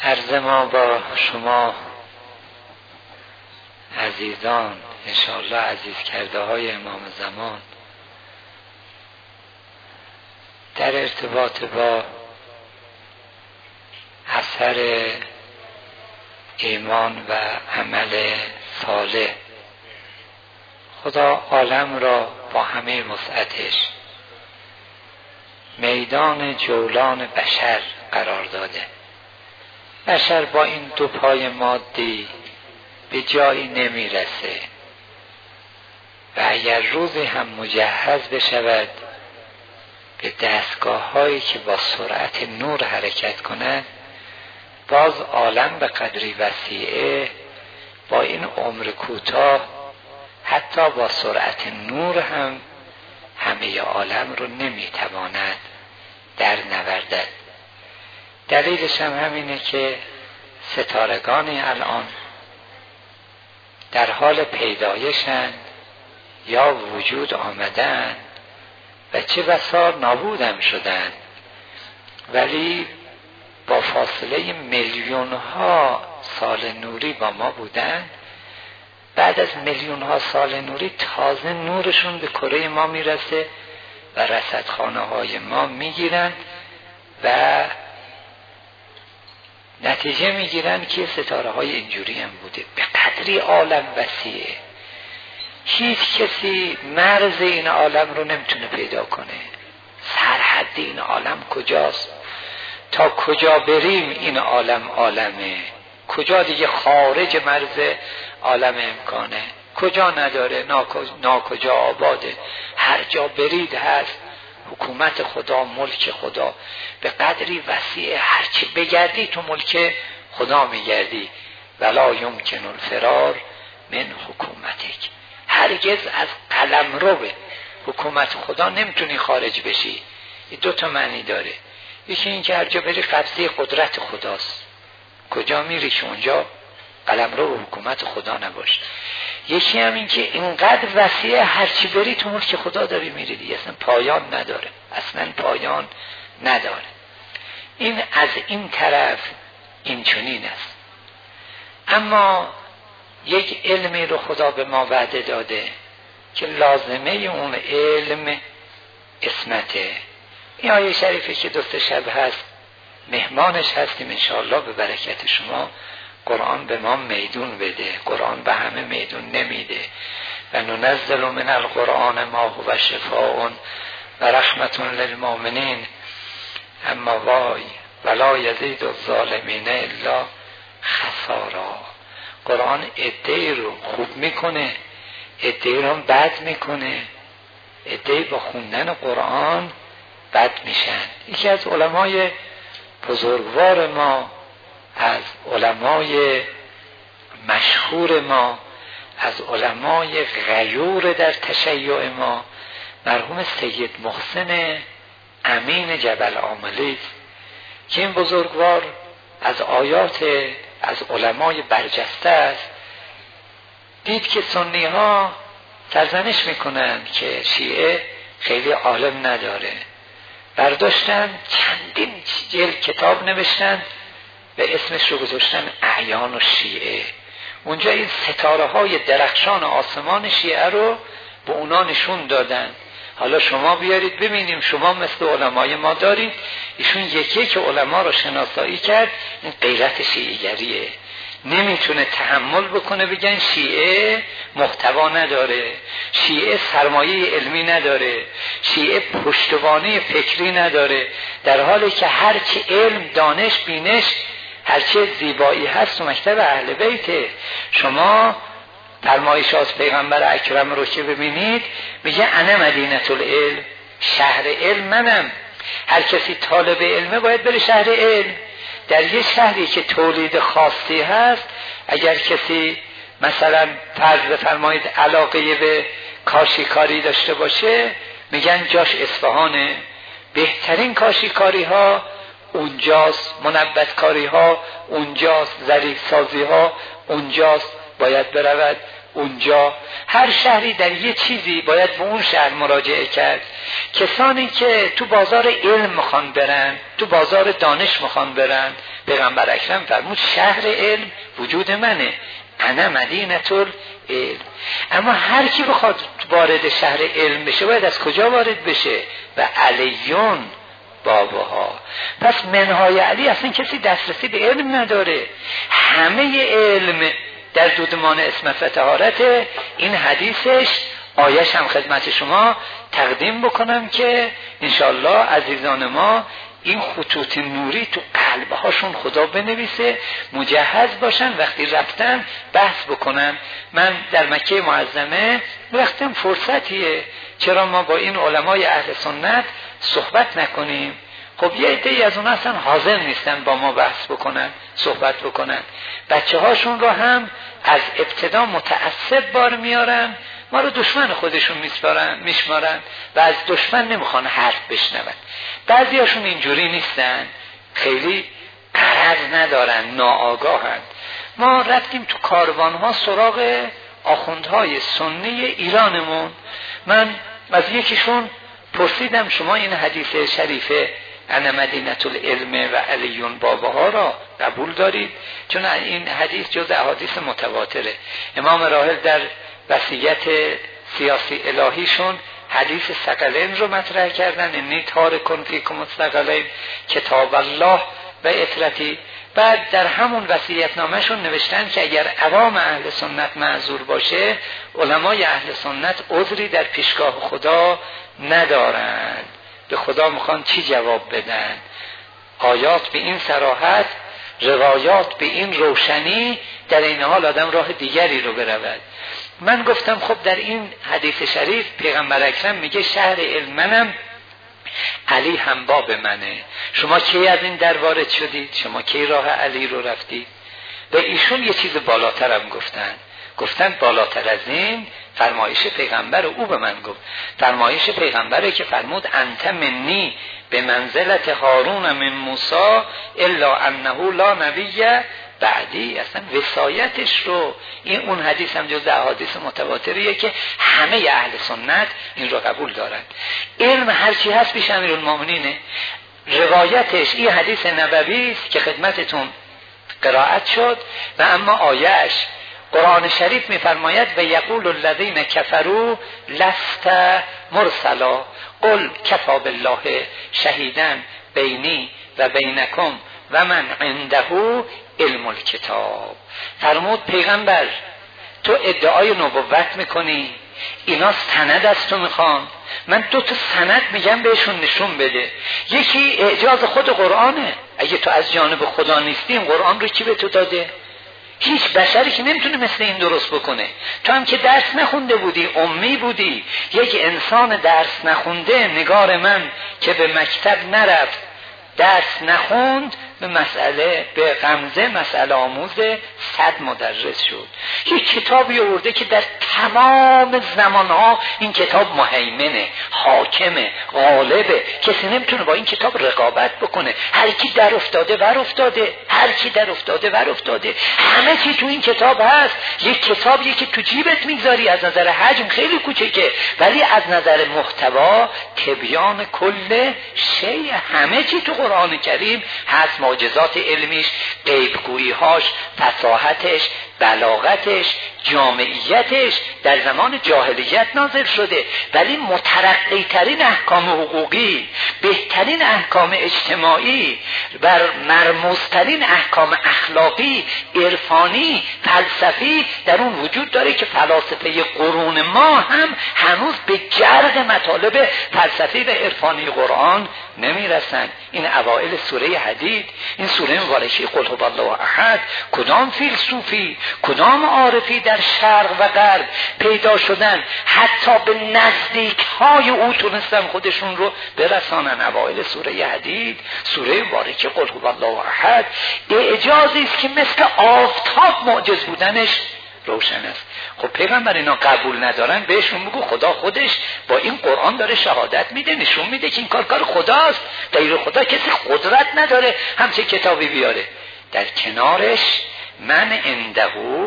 عرض ما با شما عزیزان، انشاءالله عزیز کرده های امام زمان، در ارتباط با اثر ایمان و عمل صالح، خدا عالم را با همه وسعتش میدان جولان بشر قرار داده. بشر با این دو پای مادی به جایی نمیرسه و اگر روزی هم مجهز بشود به دستگاه هایی که با سرعت نور حرکت کنند، باز عالم به قدری وسیعه با این عمر کوتاه حتی با سرعت نور هم همه عالم رو نمیتواند در نوردد. دلیلش هم همینه که ستارگانی الان در حال پیدایشند یا وجود آمدن و چه بسا نابودم شدند، ولی با فاصله میلیون ها سال نوری با ما بودند. بعد از میلیون ها سال نوری تازه نورشون به کره ما میرسه و رصدخانه های ما میگیرن و نتیجه میگیرن که ستاره های اینجوری هم بوده. به قدری عالم وسیعه، هیچ کسی مرز این عالم رو نمیتونه پیدا کنه. سرحد این عالم کجاست؟ تا کجا بریم این عالم عالمه، کجا دیگه خارج مرز عالم امکانه، کجا نداره، ناکجا آباده، هر جا برید هست. حکومت خدا، ملک خدا به قدری وسیعه، هرچی بگردی تو ملک خدا میگردی. ولا یمکن الفرار من حکومتک، هرگز از قلمرو به حکومت خدا نمیتونی خارج بشی. این دو تا معنی داره، یکی این که هر جا بری قبضه قدرت خداست، کجا میری که اونجا قلمرو و حکومت خدا نباشه. یکی هم این که اینقدر وسیعه هرچی بری تو ملک خدا داری میری دیگه، اصلا پایان نداره، اصلا پایان نداره. این از این طرف این چنین است. اما یک علمی رو خدا به ما وعده داده که لازمه اون علم اسمته. این آیه شریفه که دوست شب هست، مهمانش هستیم انشاءالله به برکت شما. قرآن به ما میدون بده، قرآن به همه میدون نمیده. و ننزل من القرآن ما هو شفاء و رحمت للمؤمنین اما وای ولا یزید الظالمین الا خسارا. قرآن عده‌ای رو خوب میکنه، عده‌ای رو بد میکنه، عده‌ای با خوندن قرآن بد میشن. یکی از علمای بزرگوار ما، از علمای مشهور ما، از علمای غیور در تشیع ما، مرحوم سید محسن امین جبل عاملی است که این بزرگوار از آیات از علمای برجسته است. دید که سنی ها سرزنش میکنن که شیعه خیلی عالم نداره، برداشتن چندین جلد کتاب نوشتن و اسمش رو گذاشتن اعیان و شیعه. اونجا این ستاره های درخشان آسمان شیعه رو به اونا نشون دادن. حالا شما بیارید ببینیم، شما مثل علمای ما دارید. ایشون یکی که علما رو شناسایی کرد، این غیرت شیعه‌گریه. نمیتونه تحمل بکنه بگن شیعه محتوا نداره، شیعه سرمایه علمی نداره، شیعه پشتوانه فکری نداره، در حالی که هرچی علم، دانش، بینش، هرچی زیبایی هست و مکتب اهل بیته. شما فرمایش از پیغمبر اکرم رو که ببینید، میگه انا مدینه العلم، شهر علم منم. هر کسی طالب علمه باید بره شهر علم. در یه شهری که تولید خاصی هست، اگر کسی مثلا فرض بفرمایید علاقه به کاشیکاری داشته باشه، میگن جاش اصفهانه. بهترین کاشیکاری ها اونجاست، منبت کاری ها اونجاست، ظریف سازی ها اونجاست، باید برود اونجا هر شهری در یه چیزی باید به اون شهر مراجعه کرد. کسانی که تو بازار علم میخوان برن، تو بازار دانش میخوان برن، پیغمبر اکرم فرمود شهر علم وجود منه، انا مدینه العلم. اما هر کی بخواد وارد شهر علم بشه باید از کجا وارد بشه؟ و علیون بابها. پس منهای علی اصلا کسی دسترسی به علم نداره، همه علم در دودمان اسمت و طهارت. این حدیثش آیش هم خدمت شما تقدیم بکنم که انشالله عزیزان ما این خطوط نوری تو قلبهاشون خدا بنویسه، مجهز باشن وقتی رفتن بحث بکنن. من در مکه معظمه وقتم فرصتیه، چرا ما با این علمای اهل سنت صحبت نکنیم؟ خب یه عده‌ای از اون اصلا حاضر نیستن با ما بحث بکنن، صحبت بکنن. بچه هاشون رو هم از ابتدا متعصب بار میارن، ما رو دشمن خودشون میشمارن و از دشمن نمیخوان حرف بشنون. بعضی هاشون اینجوری نیستن، خیلی غرض ندارن، ناآگاهن. ما رفتیم تو کاروانها سراغ آخوندهای سنی ایرانمون. من از یکیشون پرسیدم شما این حدیث شریفه انا مدینه العلم و علیون بابها را قبول دارید؟ چون این حدیث جز احادیث متواتره. امام راحل در وصیت سیاسی الهیشون حدیث ثقلین رو مطرح کردن، انی تارکن فیکم الثقلین کتاب الله و اطرتی. بعد در همون وصیت‌نامه‌شون نوشتن که اگر عوام اهل سنت معذور باشه، علمای اهل سنت عذری در پیشگاه خدا ندارند. به خدا میخوان چی جواب بدن؟ آیات به این صراحت، روایات به این روشنی، در این حال آدم راه دیگری رو برود. من گفتم خب در این حدیث شریف پیغمبر اکرم میگه شهر علم منم، علی هم باب منه. شما کی از این در وارد شدید؟ شما کی راه علی رو رفتید؟ و ایشون یه چیز بالاتر هم گفتن بالاتر از این فرمایش پیغمبر او به من گفت. فرمایش پیغمبره که فرمود انت منی به منزلت هارون من موسی الا انه لا نبی بعدی. اصلا وصایتش رو، این اون حدیث هم جز احادیث متواتریه که همه اهل سنت این رو قبول دارن. علم هر چی هست پیش امیرالمومنینه. روایتش این حدیث نبوی است که خدمتتون قرائت شد و اما آیهش قرآن شریف می‌فرماید و یقول الذین کفروا لست مرسلا قل کفی بالله شهیدا بینی و بینکم و من عنده علم الکتاب. فرمود پیغمبر تو ادعای نبوت میکنی، اینا سند از تو میخوان، من 2 تا سند میگم بهشون نشون بده. یکی اعجاز خود قرآنه، اگه تو از جانب خدا نیستیم قرآن رو کی به تو داده؟ هیچ بشری که نمیتونه مثل این درست بکنه. تو هم که درس نخونده بودی، امی بودی، یک انسان درس نخونده، نگار من که به مکتب نرفت، درس نخوند، به غمزه مسئله آموز 100 مدرس شد. یک کتابی آورده که در تمام زمانها این کتاب مهیمنه، حاکمه، غالبه، کسی نمیتونه با این کتاب رقابت بکنه. هر کی در افتاده ور افتاده، هر کی در افتاده ور افتاده، همه چی تو این کتاب هست. یک کتابی که تو جیبت میگذاری از نظر حجم خیلی کوچیکه، ولی از نظر محتوا تبیان کل شیء، همه چی تو قرآن کریم هست. معجزات علمیش، غیبگویی‌هاش، فصاحتش، بلاغتش، جامعیتش در زمان جاهلیت نازل شده، ولی مترقی ترین احکام حقوقی، بهترین احکام اجتماعی و مرموزترین احکام اخلاقی، عرفانی، فلسفی در اون وجود داره که فلاسفه قرون ما هم هنوز به جرق مطالب فلسفی و عرفانی قرآن نمیرسن. این اوائل سوره حدید، این سوره مبارکه قل هو الله احد، کدام فیلسوفی، کدام عارفی در شرق و غرب پیدا شدن حتی به نزدیک های او تونستن خودشون رو برسانن. اوائل سوره حدید، سوره مبارکه قل هو الله احد، اعجازی است که مثل آفتاب معجز بودنش روشن است. خب پیغمبر اینا قبول ندارن، بهشون بگو خدا خودش با این قرآن داره شهادت میده، نشون میده که این کار خداست، غیر خدا کسی قدرت نداره همچه کتابی بیاره. در کنارش من عنده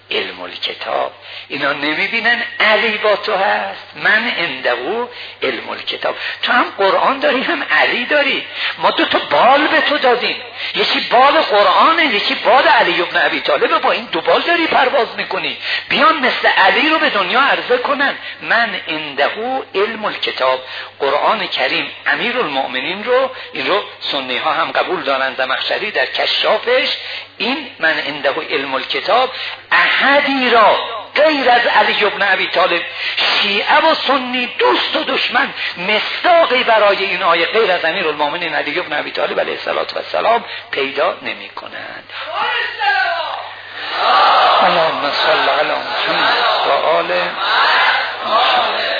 علم الکتاب. اینا نمیبینن علی با تو هست، من عنده علم الکتاب. تو هم قرآن داری هم علی داری، ما 2 تا بال به تو دادیم، یکی بال قرآنه یکی بال علی ابن ابی طالب، با این 2 بال داری پرواز میکنی. بیان مثل علی رو به دنیا عرضه کنن، من عنده علم الکتاب. قرآن کریم امیرالمؤمنین رو، این رو سنی ها هم قبول دارن، زمخشری در کشافش این من عنده علم الکتاب احدی را غیر از علی ابن ابی طالب، شیعه و سنی دوست و دشمن مصداقی برای این آیه غیر از امیرالمؤمنین علی ابن ابی طالب علیه السلام پیدا نمی کنند. اللهم صل علی محمد و آل محمد.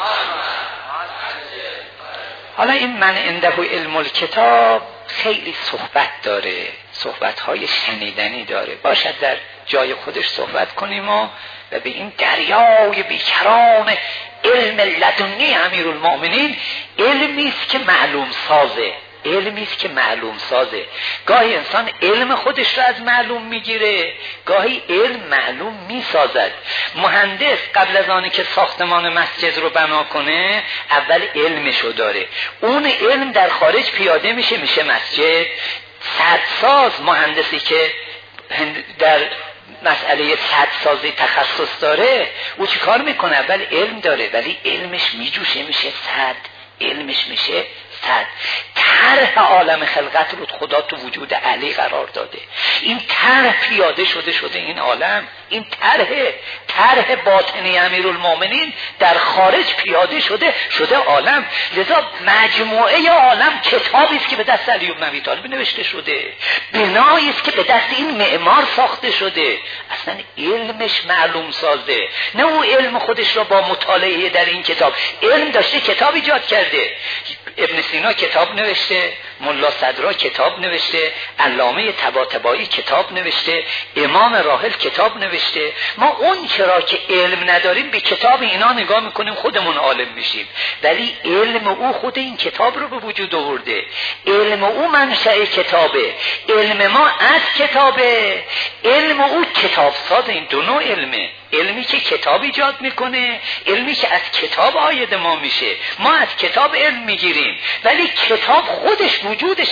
حالا این من عنده علم الکتاب خیلی صحبت داره، صحبت‌های شنیدنی داره، باشد در جای خودش صحبت کنیم و به این دریای بیکران علم لدنی امیرالمؤمنین، علمی است که معلوم سازه، علمی است که معلوم سازه. گاهی انسان علم خودش را از معلوم میگیره، گاهی علم معلوم میسازد. مهندس قبل از آنی که ساختمان مسجد رو بنا کنه اول علمشو داره، اون علم در خارج پیاده میشه مسجد. سدساز مهندسی که در مسئله سدسازی تخصص داره، او چی کار میکنه؟ اول علم داره ولی علمش میجوشه میشه سد، علمش میشه صد. طرح عالم خلقت رو خدا تو وجود علی قرار داده، این طرح پیاده شده این عالم، این طرح باطنی امیرالمؤمنین در خارج پیاده شده عالم. لذا مجموعه عالم کتابی است که به دست علی بن ابی طالب نوشته شده، بنایی است که به دست این معمار ساخته شده. اصلا علمش معلوم سازه، نه او علم خودش را با مطالعه در این کتاب، علم داشته کتاب ایجاد کرده. ابن سینا کتاب نوشته، ملا صدرا کتاب نوشته، علامه طباطبایی کتاب نوشته، امام راحل کتاب نوشته. ما اون چرا که علم نداریم به کتاب اینا نگاه میکنیم خودمون عالم میشیم، ولی علم او خود این کتاب رو به وجود آورده، علم او منشأ کتابه، علم ما از کتابه، علم او کتاب ساز. این 2 نوع علمه، علمی که کتاب ایجاد میکنه، علمی که از کتاب عاید ما میشه. ما از کتاب علم میگیریم ولی کتاب خودش وجودش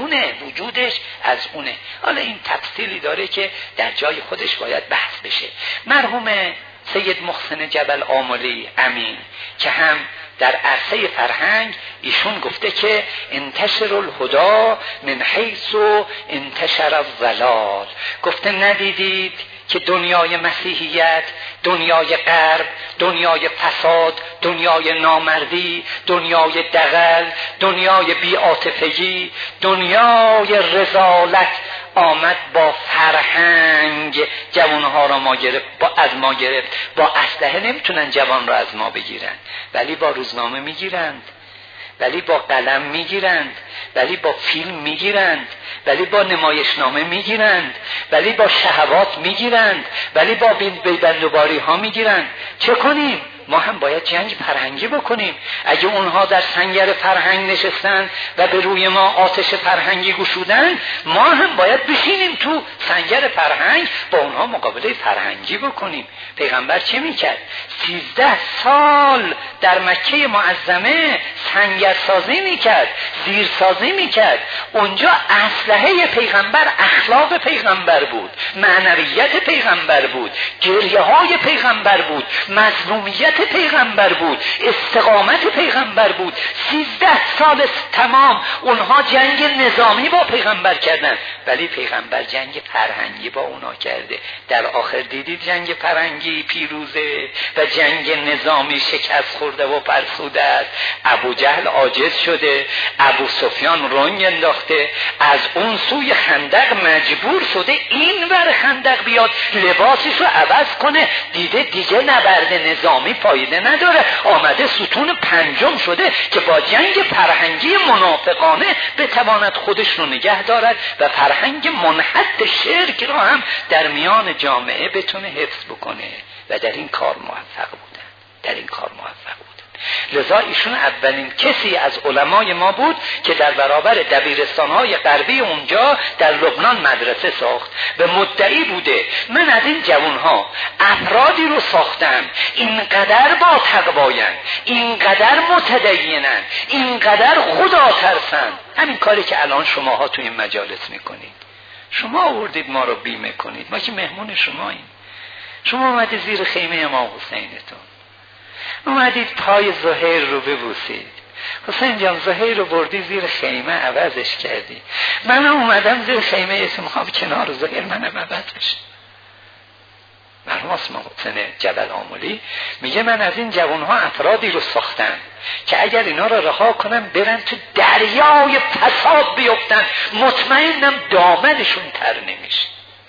از اونه. حالا این تفصیلی داره که در جای خودش باید بحث بشه. مرحوم سید محسن جبل آملی امین که هم در عرصه فرهنگ ایشون گفته که انتشر الهدا من حیث انتشر الضلال. گفته ندیدید که دنیای مسیحیت، دنیای غرب، دنیای فساد، دنیای نامردی، دنیای دغل، دنیای بی‌عاطفگی، دنیای رذالت آمد با فرهنگ جوانها را از ما گرفت. با اسلحه نمیتونن جوان را از ما بگیرن، ولی با روزنامه میگیرند، ولی با قلم میگیرند، ولی با فیلم میگیرند، ولی با نمایشنامه میگیرند، ولی با شهوات میگیرند، ولی با بیبندوباری ها میگیرند. چه کنیم؟ ما هم باید جنگ فرهنگی بکنیم. اگه اونها در سنگر فرهنگ نشستن و به روی ما آتش فرهنگی گشودن، ما هم باید بشینیم تو سنگر فرهنگ با اونها مقابله فرهنگی بکنیم. پیغمبر چه میکرد؟ 13 سال در مکه معظمه سنگرسازی میکرد، زیرسازی میکرد. اونجا اسلحه پیغمبر اخلاق پیغمبر بود، معنویت پیغمبر بود، گریه های پیغمبر بود، مظلومیت پیغمبر بود، استقامت پیغمبر بود. 13 سال تمام اونها جنگ نظامی با پیغمبر کردن، ولی پیغمبر جنگ فرهنگی با اونا کرده. در آخر دیدید جنگ فرهنگی پیروزه و جنگ نظامی شکست خورده و فرسوده است. ابو جهل عاجز شده، ابو سفیان رنگ انداخته، از اون سوی خندق مجبور شده این ور خندق بیاد لباسش رو عوض کنه، دیده دیگه نبرد نظامی فایده نداره، آمده ستون 5 شده که با جنگ فرهنگی منافقانه بتواند خودش رو نگه دارد و فرهنگ منحط شرک را هم در میان جامعه بتونه حفظ بکنه. و در این کار موفق بودن. لذا ایشون اولین کسی از علمای ما بود که در برابر دبیرستان‌های غربی اونجا در لبنان مدرسه ساخت و مدعی بوده من از این جوانها افرادی رو ساختم اینقدر با تقواین، اینقدر متدینن، اینقدر خدا ترسن. همین کاری که الان شماها توی این مجالس میکنید. شما آوردید ما رو بیمه کنید، ما که مهمون شماییم. شما اومدید زیر خیمه امام حسینتون، اومدید پای زهیر رو ببوسید. حسین جان زهیر رو بردی زیر خیمه عوضش کردی، من اومدم زیر خیمه اسم میخوام کنار زهیر منم عوض بشه. مرحوم اسماء حسین جبل آملی میگه من از این جوانها افرادی رو ساختم که اگر اینا رو رها کنم برن تو دریای فساد بیفتن، مطمئنم دامنشون تر نمیشه.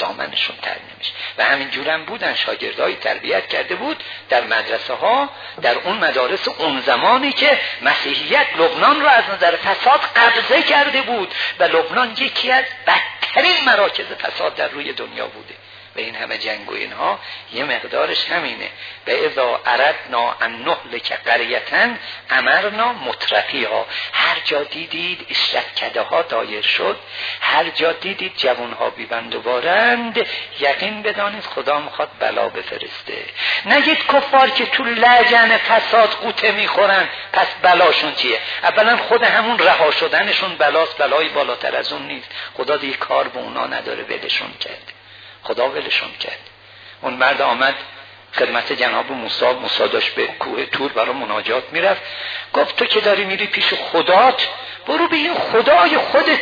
و همین جورم بودن. شاگردای تربیت کرده بود در مدرسه ها، در اون مدارس اون زمانی که مسیحیت لبنان رو از نظر فساد قبضه کرده بود و لبنان یکی از بدترین مراکز فساد در روی دنیا بوده. و این همه جنگ و اینها یه مقدارش همینه. و اذا اردنا ان نهلک قریة امرنا مترفیها. هر جا دیدید اشرتکده ها دایر شد، هر جا دیدید جوان ها بیبند و بارند، یقین بدانید خدا میخواد بلا بفرسته. نگید کفار که تو لجن فساد قوطه میخورن پس بلاشون چیه؟ اولا خود همون رها شدنشون بلاست، بلای بالاتر از اون نیست. خدا دیگه کار به اونا نداره، ولشون کرد. خدا ولشون کرد. اون مرد آمد خدمت جناب موسی داشت به کوه طور برای مناجات میرفت، گفت تو که داری میری پیش خدات برو به این خدای خودت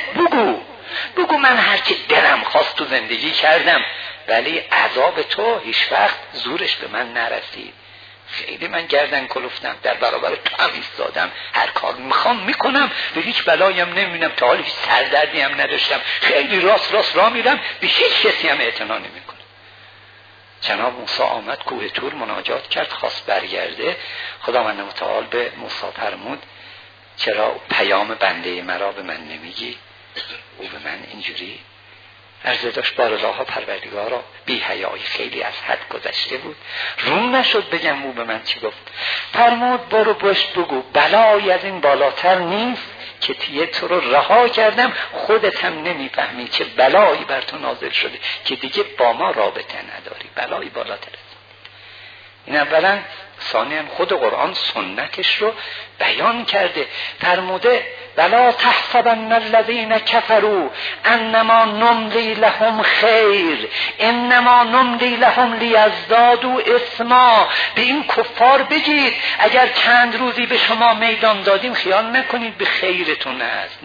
بگو من هرچی دلم خواست تو زندگی کردم، ولی عذاب تو هیچ وقت زورش به من نرسید. خیلی من گردن کلفتم، در برابر تو هم ایستادم، هر کار میخوام میکنم، به هیچ بلایم نمیبینم، تا حالا هیچ سردردی هم نداشتم، خیلی راست راه میرم، به هیچ کسی هم اعتنا نمیکنم. جناب موسی آمد کوه طور مناجات کرد، خواست برگرده. خداوند متعال به موسی فرمود چرا پیام بنده مرا به من نمیگی؟ او به من اینجوری عرضه داشت بار الله پروردگارا، بی حیایی خیلی از حد گذشته بود، روم نشد بگم او به من چی گفت. فرمود برو بش بگو بلایی از این بالاتر نیست که تو رو رها کردم، خودت هم نمیفهمی چه بلایی بر تو نازل شده که دیگه با ما رابطه نداری. بلایی بالاتر است. این اولا. ثانیاً خود قرآن سنتش رو بیان کرده، فرموده ولا تحسبن الذين كفروا انما نملي لهم خیر انما نملي لهم لیزدادوا اثما. به این کفار بگید اگر چند روزی به شما میدان دادیم خیال نکنید به خیرتون است.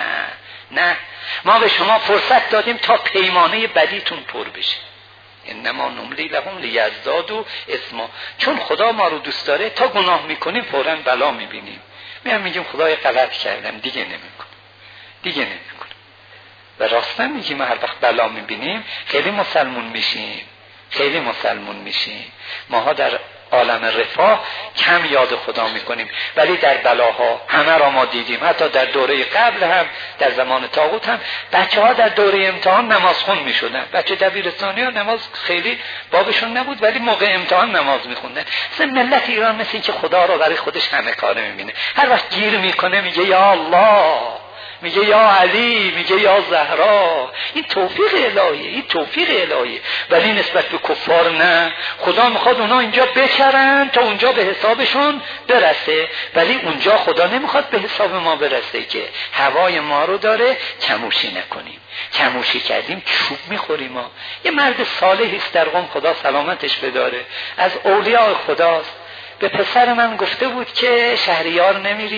نه ما به شما فرصت دادیم تا پیمانه بدیتون پر بشه. انما نملی لهم لیزدادوا اثما. چون خدا ما رو دوست داره تا گناه میکنیم فوراً بلا میبینیم، میگیم خدای غلط کردم دیگه نمیکنم. و راستن میگیم هر وقت بلا میبینیم خیلی مسلمون میشیم. ماها در عالم رفاه کم یاد خدا میکنیم، ولی در بلاها همه را ما دیدیم. حتی در دوره قبل هم در زمان طاغوت هم بچه ها در دوره امتحان نماز خون میشدن. بچه دبیرستانی ها نماز خیلی بابشون نبود ولی موقع امتحان نماز میخوندن. مثل ملت ایران مثل این که خدا را برای خودش همه کاره میبینه، هر وقت گیر میکنه میگه یا الله، میگه یا علی، میگه یا زهرا. این توفیق الهیه. ولی نسبت به کفار نه، خدا میخواد اونا اینجا بچرن تا اونجا به حسابشون برسه، ولی اونجا خدا نمیخواد به حساب ما برسه که هوای ما رو داره چموشی نکنیم. چموشی کردیم چوب میخوریم. ما یه مرد صالحی است در قم، خدا سلامتش بداره، از اولیاء خداست. به پسر من گفته بود که شهریار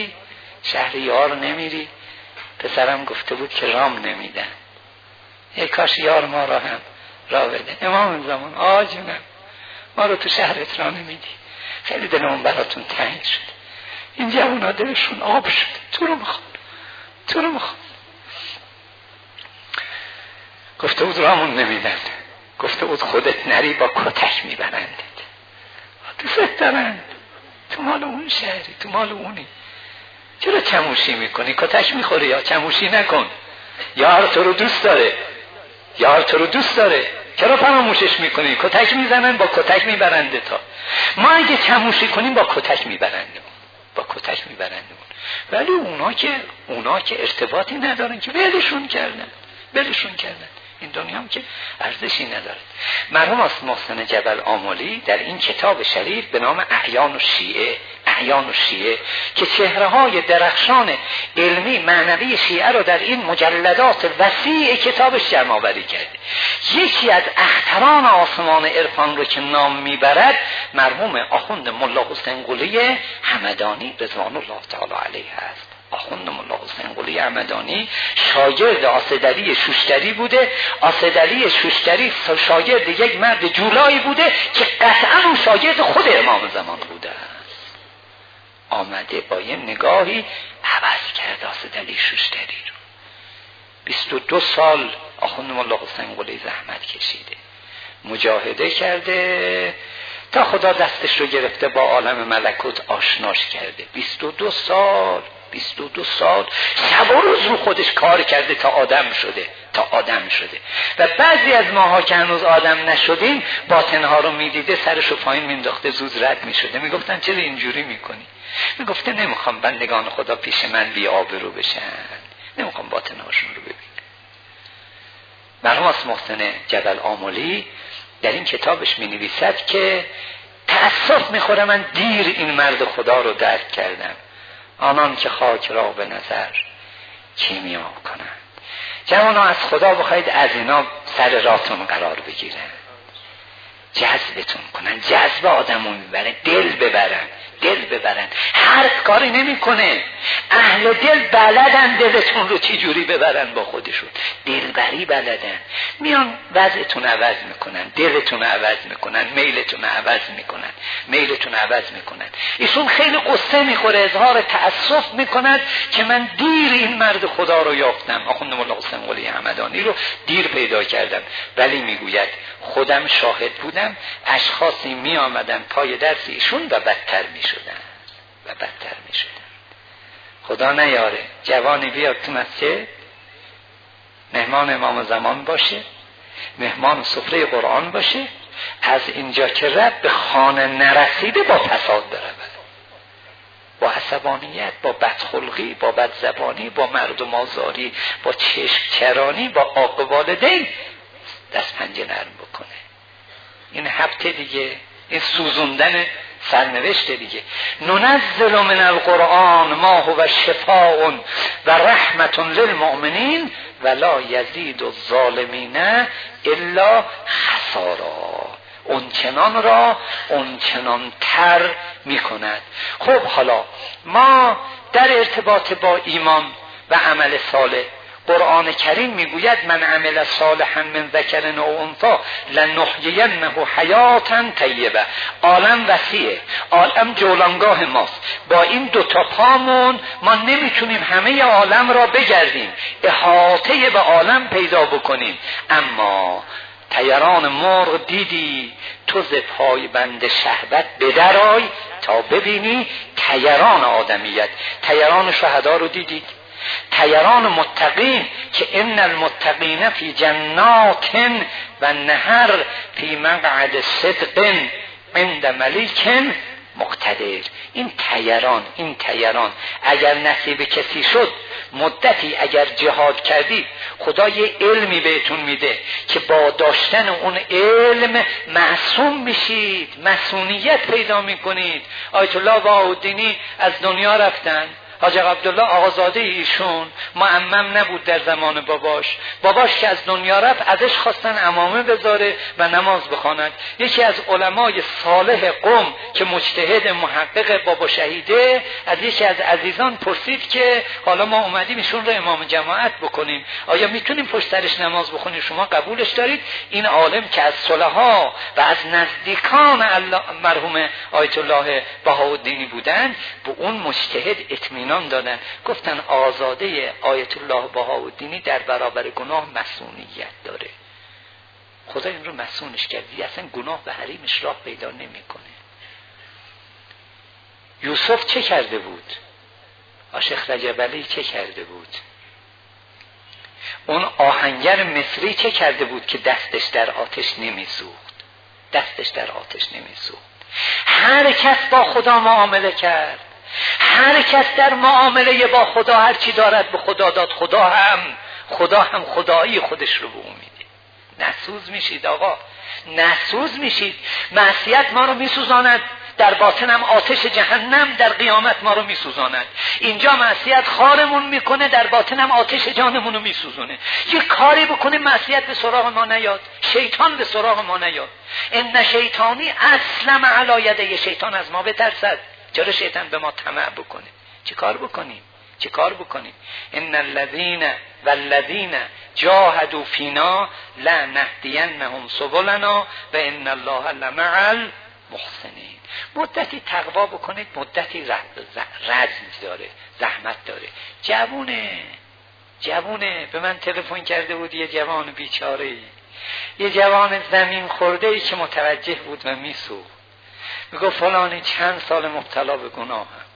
نمیری. پسرم گفته بود که رام نمیدن. یک کاش یار ما را هم را بده. امام زمان آجونم ما رو تو شهرت را نمیدی، خیلی دلمون براتون تنگ شد. این جوونا دلشون آب شد، تو رو میخوام. گفته بود رامون نمیدن، گفته بود خودت نری با کتک میبرندت. دوست دارن، تو مال اون شهری، تو مال اونی، چرا چموشی میکنی؟ کتک میخوری یا چموشی نکن. یار تو رو دوست داره، چرا فراموشش میکنی؟ کتک میزنن، با کتک میبرنده. تا ما اگه چموشی کنیم با کتک میبرنده. با کتک میبرند ولی اونا که ارتباطی ندارن که ولشون کردن. این دنیا هم که ارزشی نداره. مرحوم محسن جبل آملی در این کتاب شریف به نام اعیان الشیعه که چهره‌های درخشان علمی معنوی شیعه رو در این مجلدات وسیع کتابش جمع‌آوری کرده. یکی از اختران آسمان عرفان رو که نام میبرد مرحوم آخوند ملا حسین قلی همدانی رضوان الله تعالی علیه است. آخوند ملا حسین قلی همدانی شاگرد آصدعلی شوشتری بوده. آصدعلی شوشتری شاگرد یک مرد جولایی بوده که قطعا اون شاگرد خود امام زمان بوده است. آمده با یه نگاهی عوض کرد آصدعلی شوشتری رو. 22 سال آخوند ملا حسین قلی زحمت کشیده، مجاهده کرده تا خدا دستش رو گرفته با عالم ملکوت آشناش کرده. 22 سال شب و روز رو خودش کار کرده تا آدم شده و بعضی از ماها که هنوز آدم نشدیم باطنها رو میدیده سرش رو پایین مینداخته، زود رد میشده. میگفتن چرا اینجوری میکنی؟ میگفته نمیخوام بندگان خدا پیش من بی آبرو بشن، نمیخوام باطنهاشون رو ببینم. مرحوم محسن جبل آملی در این کتابش می نویسد که تأسف میخوره من دیر این مرد خدا رو درک کردم. آنان که خاک را به نظر کیمیا کنند. جوانا از خدا بخواید از اینا سر راتون قرار بگیرن، جذبتون کنن، جذب آدمو میبره، دل ببرن. هر کاری نمیکنه. اهل دل بلدن دلتون رو چی جوری ببرن با خودشون، دلبری بلدن. میان وضعتون عوض میکنن، دلتون عوض میکنن، میلتون عوض میکنن. ایشون خیلی قصه میخوره، اظهار تأسف میکند که من دیر این مرد خدا رو یافتم. آخوند ملا حسین قلی همدانی رو دیر پیدا کردم، ولی میگوید خودم شاهد بودم، اشخاصی میآمدن پای درس ایشون و بدتر میشدن. خدا نیاره جوانی بیاد تو مسجد مهمان امام زمان باشه، مهمان سفره قرآن باشه، از اینجا که رب به خانه نرسیده با فساد برود، با عصبانیت، با بدخلقی، با بدزبانی، با مردم آزاری، با چشم چرانی، با عاق والدین دست پنجه نرم بکنه. این حبته دیگه، این سوزوندن سرنوشت دیگه. ننزل من القرآن ما هو شفاء و رحمت للمؤمنین ولا یزید الظالمین الا خسارا. اونچنان را اونچنان تر می کند. خب حالا ما در ارتباط با ایمان و عمل صالح، قرآن کریم میگوید من عمل صالحا من ذکر او انثی لنحیینه حیاتا طیبه. عالم وسیعه، عالم جولانگاه ماست. با این دوتا پامون ما نمیتونیم همه عالم را بگردیم، احاطه به عالم پیدا بکنیم. اما طیران مرغ دیدی تو ز پای بند شهوت بدرای تا ببینی طیران آدمیت. طیران شهدا رو دیدید، طیران متقین که ان المتقین فی جنات و نهر فی مقعد صدق عند ملیک مقتدر. این طیران اگر نصیب کسی شد، مدتی اگر جهاد کردید، خدا یه علمی بهتون میده که با داشتن اون علم معصوم میشید، معصومیت پیدا میکنید. آیت الله بهاءالدینی از دنیا رفتن. حاج عبدالله آقازاده ایشون معمم نبود در زمان باباش که از دنیا رفت ازش خواستن عمامه بذاره و نماز بخواند. یکی از علمای صالح قوم که مجتهد محقق بابا شهیده از یکی از عزیزان پرسید که حالا ما اومدیم ایشون رو امام جماعت بکنیم، آیا میتونیم پشت سرش نماز بخونیم؟ شما قبولش دارید؟ این عالم که از صلحا و از نزدیکان مرحوم آیت الله بهاءالدینی بودن، به اون مجتهد اطمینان دادن، گفتن آزاده آیت الله بهاءالدینی در برابر گناه مسئولیت داره. خدا این رو مسئولش کردی، اصلا گناه به حریمش راه پیدا نمیکنه. یوسف چه کرده بود؟ عاشق رجب علی چه کرده بود؟ اون آهنگر مصری چه کرده بود که دستش در آتش نمیسوخت؟ هر کس با خدا معامله کرد، هر کس در معامله با خدا هر چی دارد به خدا داد، خدا هم خدایی خودش رو به اون میده. نسوز میشید آقا، نسوز میشید. معصیت ما رو میسوزاند، در باطن هم آتش جهنم در قیامت ما رو میسوزاند. اینجا معصیت خارمون میکنه، در باطن هم آتش جانمون رو میسوزونه. یه کاری بکنه معصیت به سراغ ما نیاد، شیطان به سراغ ما نیاد. ان شیطانی اسلم علی یده، شیطان از ما بترسد. چرا شیطان به ما طمع بکنه؟ چه کار بکنیم؟ ان الذین والذین جاهدوا فینا لنهدینهم سبلنا و ان الله لمع المحسنین. مدتی تقوا بکنید، مدتی رزم داره، زحمت داره. جوونه به من تلفن کرده بود، یه جوان بیچاره، یه جوان زمین خورده ای که متوجه بود و میسوخت. میگو فلانی چند سال مبتلا به گناهم،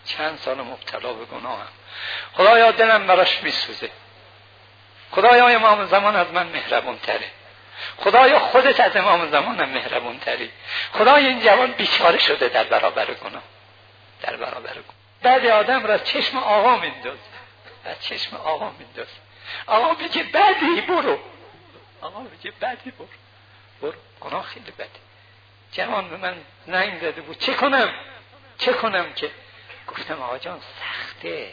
خدایا دلم براش میسوزه، خدایا امام زمان از من مهربون تره، خدایا خودت از امام زمانم مهربون تری، خدایا این جوان بیچاره شده در برابر گناه. بعد آدم را چشم آقا مینداز، آقا میگه بدی برو، گناه خیلی بده. جوان به من زنگ زده بود چه کنم که گفتم آقا جان سخته،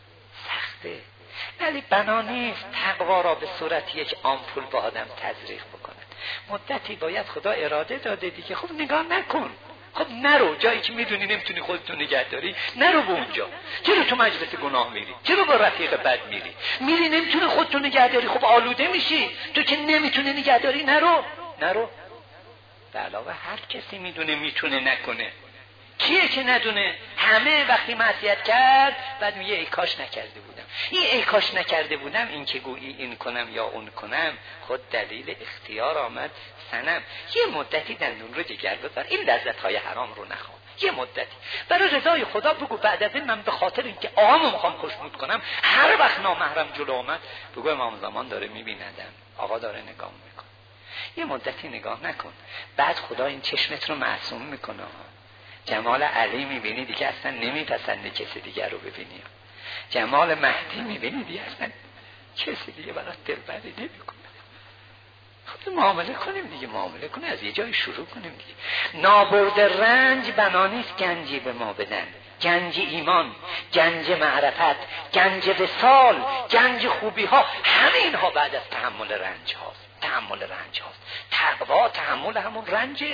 ولی بنا نیست تقوا را به صورت یک آمپول با آدم تزریق بکنه. مدتی باید خدا اراده داده دیگه. خب نگاه نکن، خب نرو جایی که میدونی نمیتونی خودتو نگه داری، نرو به اونجا. چرا تو مجلس گناه میری؟ چرا با رفیق بد میری نمیتونی خودتو نگه داری، خب آلوده میشی. تو که نمیتونی نگه داری نرو. به علاوه هر کسی میدونه میتونه نکنه. کیه که ندونه؟ همه وقتی معصیت کرد بعد میگه ای کاش نکرده بودم، این که گویی این کنم یا اون کنم، خود دلیل اختیار آمد سنم. یه مدتی دندون رو جگر بذار، این لذت‌های حرام رو نخواه. یه مدتی برای رضای خدا بگو بعد از این من به خاطر اینکه آقامو میخوام خوشنود کنم، هر وقت نامحرم جلو آمد بگو امام زمان داره میبیندم، آقا داره نگاه میکنه. یه مدتی نگاه نکن، بعد خدا این چشمت رو معصوم میکنه. جمال علی میبینی دیگه اصلا نمیپسنده کسی دیگر رو ببینی. جمال مهدی میبینی دیگه اصلا کسی دیگه برات دلبری نمیکنه. خب معامله کنیم، از یه جای شروع کنیم دیگه. نابرد رنج بنانیست گنجی به ما بدن، گنج ایمان، گنج معرفت، گنج وصال، گنج خوبی ها، همه اینها بعد از تحمل رنج هاست. تقوا تحمل همون رنج.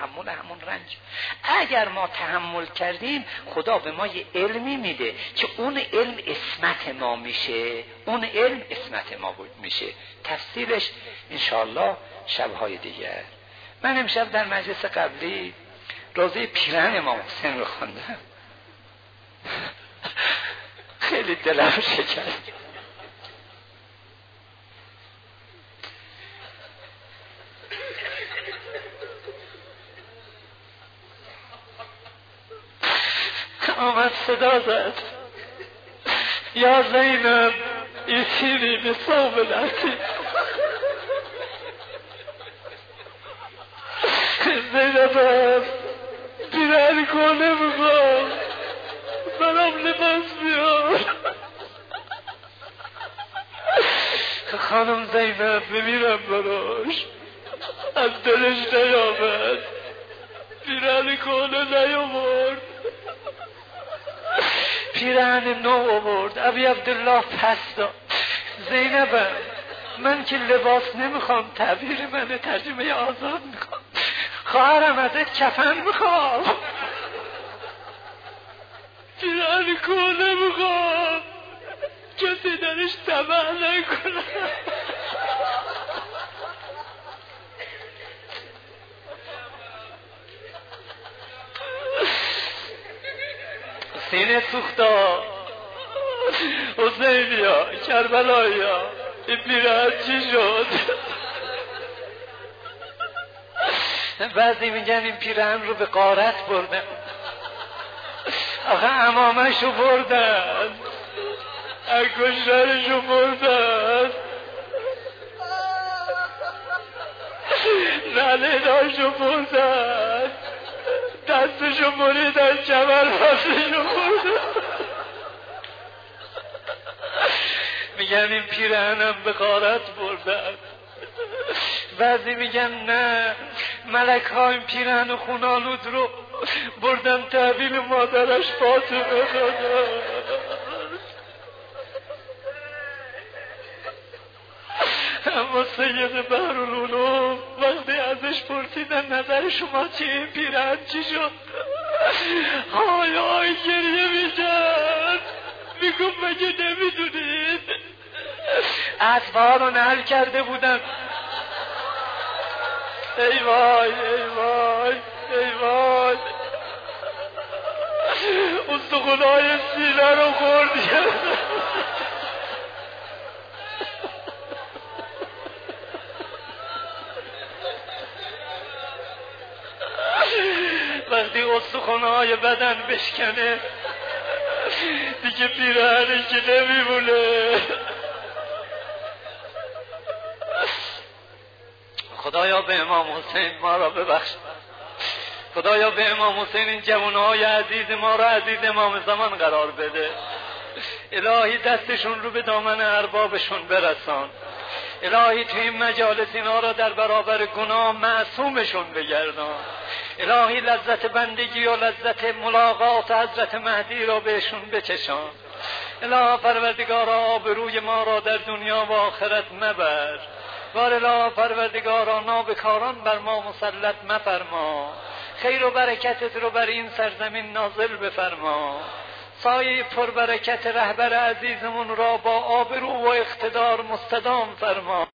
اگر ما تحمل کردیم خدا به ما یه علمی میده که اون علم اسمت ما میشه. تفسیرش انشاءالله شبهای دیگر. من امشب در مجلس قبلی روزه پیرهن امام حسین رو خوندم. خیلی دلم شکست. آمد صدا زد یا زینب ایتینی به صابلتی. زینب بیرن کنه بگم برام لباس بیار. خانم زینب بمیرم براش، از دلش نیامد، بیرن کنه نیامد. پیرهن نو آورد، ابی عبدالله پس داد. زینبم من که لباس نمیخوام، تعبیر منه، ترجمه آزاد میخوام، خواهرم ازت کفن میخوام، پیرهن کنه میخوام، کسی درش طمع نکنه. سینه سوختا حسینیا کربلایا این پیرهن چی شد؟ بعضی میگن این پیرهن رو به غارت بردن. آخه عمامشو بردن، انگشترشو بردن، نلیناشو بردن، دستشو برید از جبل پسشو برد. میگن این پیرهنم به غارت بردن. بعضی میگن نه، ملک ها این پیرهن خونالود رو بردن تحویل مادرش فاطمه دادن. اما سید بحرالعلوم وقتی ازش پرسیدن نظر شما چیه، این پیرهن چی شد، های های گریه میکرد. میگم مگه نمیدونید اطفا رو نحل کرده بودن. ای وای ای وای ای وای، استخونهای سینه رو خورد. وقتی استخونهای بدن بشکنه دیگه پیرهنی که نمیمونه. خدایا به امام حسین ما را ببخش. خدایا به امام حسین این جوانهای عزیز ما را عزیز امام زمان قرار بده. الهی دستشون رو به دامن اربابشون برسان. الهی توی این مجالس اینا را در برابر گناه معصومشون بگردان. الهی لذت بندگی و لذت ملاقات حضرت مهدی را بهشون بچشان. الهی پروردگارا آبروی ما را در دنیا و آخرت مبر. بار الهی پروردگارا نابکاران بر ما مسلط مفرما. خیر و برکتت رو بر این سرزمین نازل بفرما. سایه پربرکت رهبر عزیزمون را با آبرو و اقتدار مستدام فرما.